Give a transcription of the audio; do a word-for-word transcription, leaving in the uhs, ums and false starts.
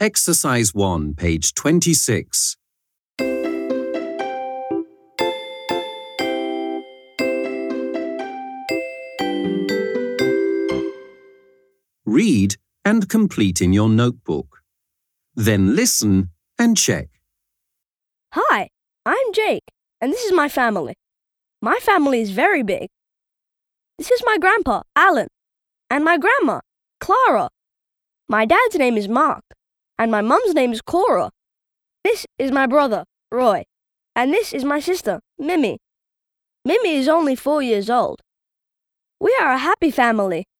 Exercise one, page twenty-six. Read and complete in your notebook. Then listen and check. Hi, I'm Jake, and this is my family. My family is very big. This is my grandpa, Alan, and my grandma, Clara. My dad's name is Mark, and my mum's name is Cora. This is my brother, Roy, and this is my sister, Mimi. Mimi is only four years old. We are a happy family.